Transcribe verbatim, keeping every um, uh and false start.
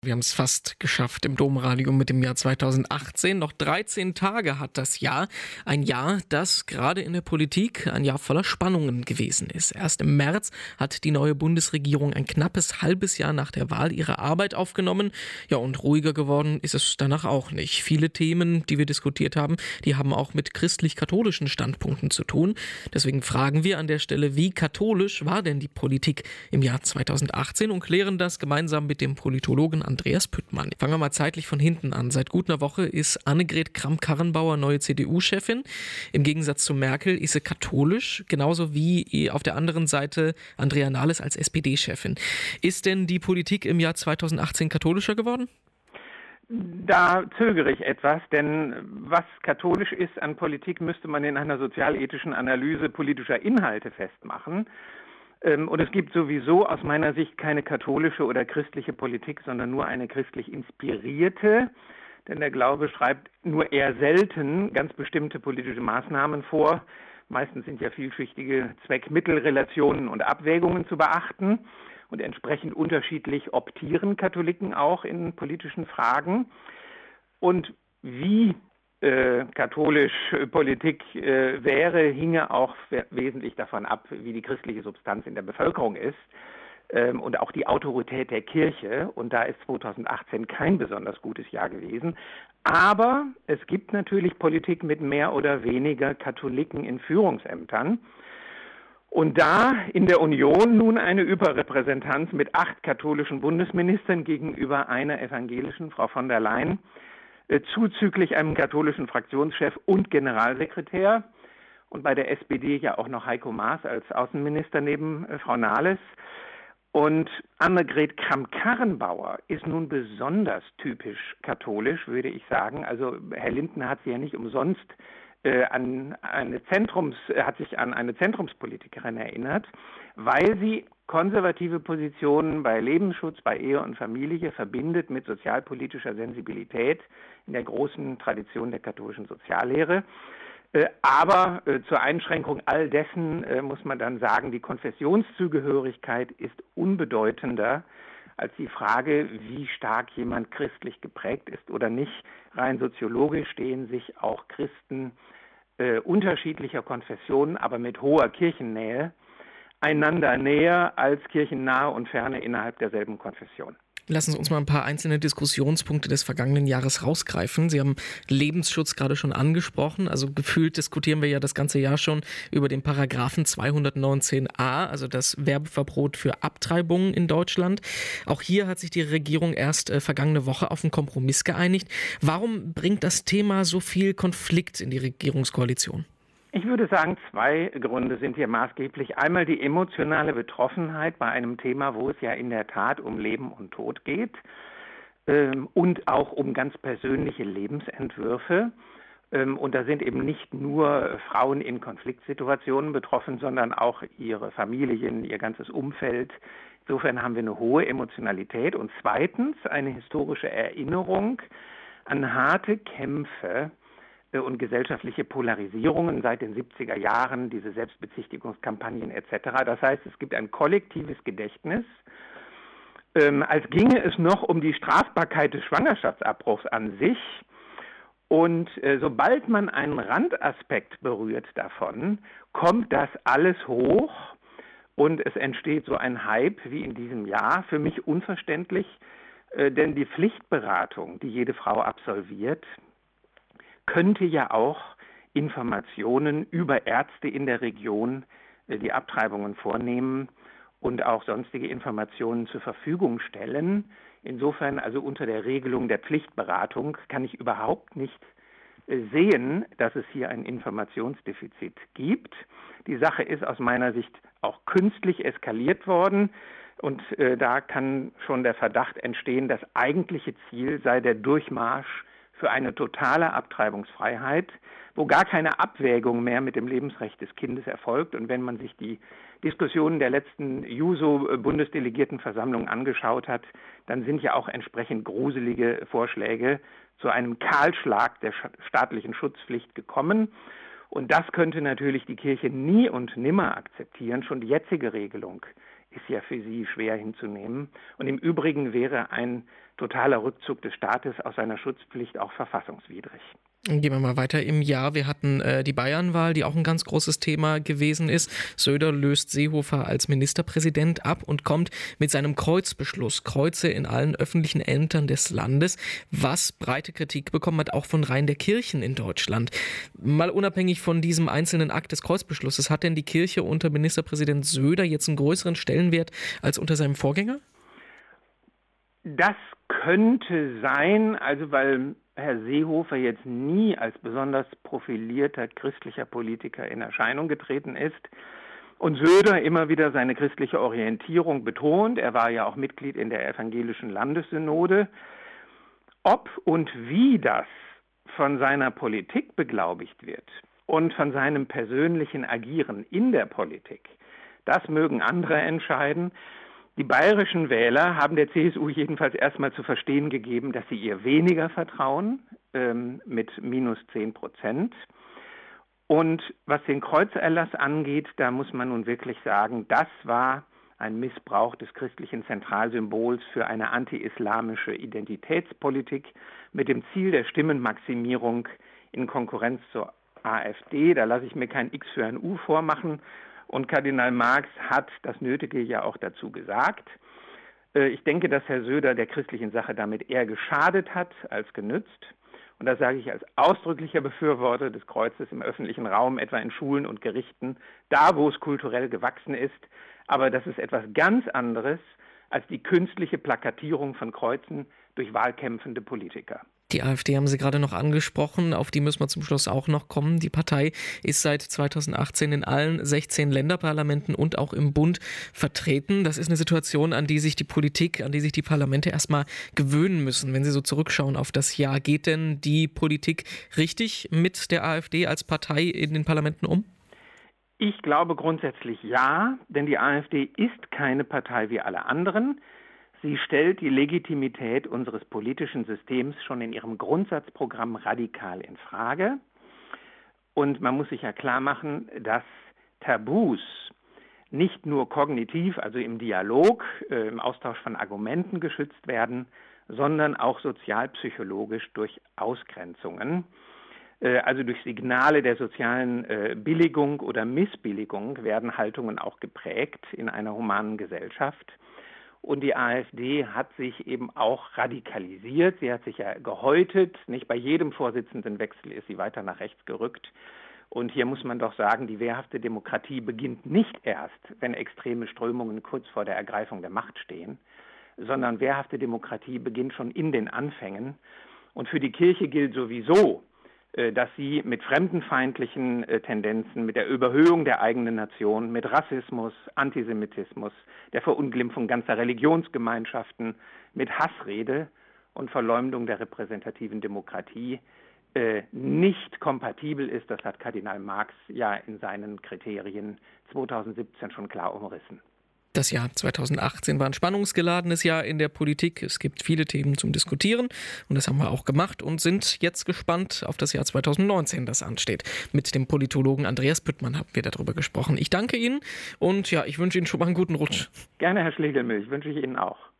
Wir haben es fast geschafft im Domradio mit dem Jahr zweitausendachtzehn. Noch dreizehn Tage hat das Jahr. Ein Jahr, das gerade in der Politik ein Jahr voller Spannungen gewesen ist. Erst im März hat die neue Bundesregierung ein knappes halbes Jahr nach der Wahl ihre Arbeit aufgenommen. Ja, und ruhiger geworden ist es danach auch nicht. Viele Themen, die wir diskutiert haben, die haben auch mit christlich-katholischen Standpunkten zu tun. Deswegen fragen wir an der Stelle, wie katholisch war denn die Politik im Jahr zweitausendachtzehn und klären das gemeinsam mit dem Politologen Andreas Püttmann. Fangen wir mal zeitlich von hinten an. Seit gut einer Woche ist Annegret Kramp-Karrenbauer neue C D U-Chefin. Im Gegensatz zu Merkel ist sie katholisch, genauso wie auf der anderen Seite Andrea Nahles als S P D-Chefin. Ist denn die Politik im Jahr zweitausendachtzehn katholischer geworden? Da zögere ich etwas, denn was katholisch ist an Politik, müsste man in einer sozialethischen Analyse politischer Inhalte festmachen. Und es gibt sowieso aus meiner Sicht keine katholische oder christliche Politik, sondern nur eine christlich inspirierte. Denn der Glaube schreibt nur eher selten ganz bestimmte politische Maßnahmen vor. Meistens sind ja vielschichtige Zweck-Mittel-Relationen und Abwägungen zu beachten. Und entsprechend unterschiedlich optieren Katholiken auch in politischen Fragen. Und wie Äh, katholisch äh, Politik äh, wäre, hinge auch wesentlich davon ab, wie die christliche Substanz in der Bevölkerung ist ähm, und auch die Autorität der Kirche. Und da ist zweitausendachtzehn kein besonders gutes Jahr gewesen. Aber es gibt natürlich Politik mit mehr oder weniger Katholiken in Führungsämtern. Und da in der Union nun eine Überrepräsentanz mit acht katholischen Bundesministern gegenüber einer evangelischen, Frau von der Leyen, zuzüglich einem katholischen Fraktionschef und Generalsekretär und bei der S P D ja auch noch Heiko Maas als Außenminister neben äh, Frau Nahles. Und Annegret Kramp-Karrenbauer ist nun besonders typisch katholisch, würde ich sagen. Also Herr Lindner hat sie ja nicht umsonst äh, an eine Zentrums, äh, hat sich an eine Zentrumspolitikerin erinnert, weil sie konservative Positionen bei Lebensschutz, bei Ehe und Familie verbindet mit sozialpolitischer Sensibilität in der großen Tradition der katholischen Soziallehre. Äh, aber äh, zur Einschränkung all dessen äh, muss man dann sagen, die Konfessionszugehörigkeit ist unbedeutender als die Frage, wie stark jemand christlich geprägt ist oder nicht. Rein soziologisch stehen sich auch Christen äh, unterschiedlicher Konfessionen, aber mit hoher Kirchennähe einander näher als kirchennahe und ferne innerhalb derselben Konfession. Lassen Sie uns mal ein paar einzelne Diskussionspunkte des vergangenen Jahres rausgreifen. Sie haben Lebensschutz gerade schon angesprochen. Also gefühlt diskutieren wir ja das ganze Jahr schon über den Paragraphen zweihundertneunzehn a, also das Werbeverbot für Abtreibungen in Deutschland. Auch hier hat sich die Regierung erst äh, vergangene Woche auf einen Kompromiss geeinigt. Warum bringt das Thema so viel Konflikt in die Regierungskoalition? Ich würde sagen, zwei Gründe sind hier maßgeblich. Einmal die emotionale Betroffenheit bei einem Thema, wo es ja in der Tat um Leben und Tod geht ähm, und auch um ganz persönliche Lebensentwürfe. Ähm, und da sind eben nicht nur Frauen in Konfliktsituationen betroffen, sondern auch ihre Familien, ihr ganzes Umfeld. Insofern haben wir eine hohe Emotionalität. Und zweitens eine historische Erinnerung an harte Kämpfe und gesellschaftliche Polarisierungen seit den siebziger Jahren, diese Selbstbezichtigungskampagnen et cetera. Das heißt, es gibt ein kollektives Gedächtnis, ähm, als ginge es noch um die Strafbarkeit des Schwangerschaftsabbruchs an sich. Und äh, sobald man einen Randaspekt berührt davon, kommt das alles hoch und es entsteht so ein Hype wie in diesem Jahr. Für mich unverständlich, äh, denn die Pflichtberatung, die jede Frau absolviert, könnte ja auch Informationen über Ärzte in der Region, die Abtreibungen vornehmen und auch sonstige Informationen zur Verfügung stellen. Insofern also unter der Regelung der Pflichtberatung kann ich überhaupt nicht sehen, dass es hier ein Informationsdefizit gibt. Die Sache ist aus meiner Sicht auch künstlich eskaliert worden. Und äh, da kann schon der Verdacht entstehen, das eigentliche Ziel sei der Durchmarsch für eine totale Abtreibungsfreiheit, wo gar keine Abwägung mehr mit dem Lebensrecht des Kindes erfolgt. Und wenn man sich die Diskussionen der letzten Juso-Bundesdelegiertenversammlung angeschaut hat, dann sind ja auch entsprechend gruselige Vorschläge zu einem Kahlschlag der staatlichen Schutzpflicht gekommen. Und das könnte natürlich die Kirche nie und nimmer akzeptieren. Schon die jetzige Regelung ist ja für sie schwer hinzunehmen. Und im Übrigen wäre ein totaler Rückzug des Staates aus seiner Schutzpflicht auch verfassungswidrig. Gehen wir mal weiter im Jahr. Wir hatten äh, die Bayernwahl, die auch ein ganz großes Thema gewesen ist. Söder löst Seehofer als Ministerpräsident ab und kommt mit seinem Kreuzbeschluss, Kreuze in allen öffentlichen Ämtern des Landes, was breite Kritik bekommen hat, auch von Reihen der Kirchen in Deutschland. Mal unabhängig von diesem einzelnen Akt des Kreuzbeschlusses, hat denn die Kirche unter Ministerpräsident Söder jetzt einen größeren Stellenwert als unter seinem Vorgänger? Das könnte sein, also weil Herr Seehofer jetzt nie als besonders profilierter christlicher Politiker in Erscheinung getreten ist und Söder immer wieder seine christliche Orientierung betont. Er war ja auch Mitglied in der evangelischen Landessynode. Ob und wie das von seiner Politik beglaubigt wird und von seinem persönlichen Agieren in der Politik, das mögen andere entscheiden. Die bayerischen Wähler haben der C S U jedenfalls erstmal zu verstehen gegeben, dass sie ihr weniger vertrauen, ähm, mit minus zehn Prozent. Und was den Kreuzerlass angeht, da muss man nun wirklich sagen, das war ein Missbrauch des christlichen Zentralsymbols für eine anti-islamische Identitätspolitik mit dem Ziel der Stimmenmaximierung in Konkurrenz zur AfD. Da lasse ich mir kein X für ein U vormachen. Und Kardinal Marx hat das Nötige ja auch dazu gesagt. Ich denke, dass Herr Söder der christlichen Sache damit eher geschadet hat als genützt. Und das sage ich als ausdrücklicher Befürworter des Kreuzes im öffentlichen Raum, etwa in Schulen und Gerichten, da wo es kulturell gewachsen ist. Aber das ist etwas ganz anderes als die künstliche Plakatierung von Kreuzen durch wahlkämpfende Politiker. Die AfD haben Sie gerade noch angesprochen, auf die müssen wir zum Schluss auch noch kommen. Die Partei ist seit zweitausendachtzehn in allen sechzehn Länderparlamenten und auch im Bund vertreten. Das ist eine Situation, an die sich die Politik, an die sich die Parlamente erstmal gewöhnen müssen, wenn Sie so zurückschauen auf das Jahr. Geht denn die Politik richtig mit der AfD als Partei in den Parlamenten um? Ich glaube grundsätzlich ja, denn die AfD ist keine Partei wie alle anderen. Sie stellt die Legitimität unseres politischen Systems schon in ihrem Grundsatzprogramm radikal in Frage. Und man muss sich ja klar machen, dass Tabus nicht nur kognitiv, also im Dialog, äh, im Austausch von Argumenten geschützt werden, sondern auch sozialpsychologisch durch Ausgrenzungen, äh, also durch Signale der sozialen äh, Billigung oder Missbilligung werden Haltungen auch geprägt in einer humanen Gesellschaft. Und die AfD hat sich eben auch radikalisiert. Sie hat sich ja gehäutet. Nicht bei jedem Vorsitzendenwechsel ist sie weiter nach rechts gerückt. Und hier muss man doch sagen, die wehrhafte Demokratie beginnt nicht erst, wenn extreme Strömungen kurz vor der Ergreifung der Macht stehen, sondern wehrhafte Demokratie beginnt schon in den Anfängen. Und für die Kirche gilt sowieso, dass sie mit fremdenfeindlichen Tendenzen, mit der Überhöhung der eigenen Nation, mit Rassismus, Antisemitismus, der Verunglimpfung ganzer Religionsgemeinschaften, mit Hassrede und Verleumdung der repräsentativen Demokratie äh, nicht kompatibel ist. Das hat Kardinal Marx ja in seinen Kriterien zweitausendsiebzehn schon klar umrissen. Das Jahr zweitausendachtzehn war ein spannungsgeladenes Jahr in der Politik. Es gibt viele Themen zum Diskutieren und das haben wir auch gemacht und sind jetzt gespannt auf das Jahr zweitausendneunzehn, das ansteht. Mit dem Politologen Andreas Büttmann haben wir darüber gesprochen. Ich danke Ihnen und ja, ich wünsche Ihnen schon mal einen guten Rutsch. Gerne, Herr Schlegelmilch, wünsche ich Ihnen auch.